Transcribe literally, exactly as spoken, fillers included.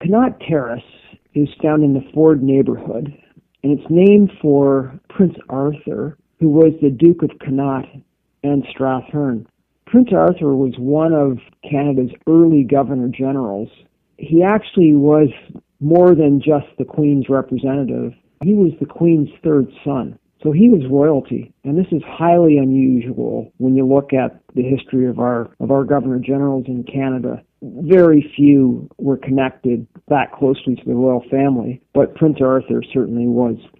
Connaught Terrace is found in the Ford neighborhood, and it's named for Prince Arthur, who was the Duke of Connaught and Strathearn. Prince Arthur was one of Canada's early governor-generals. He actually was more than just the Queen's representative. He was the Queen's third son. So he was royalty, and this is highly unusual when you look at the history of our of our governor-generals in Canada. Very few were connected that closely to the royal family, but Prince Arthur certainly was.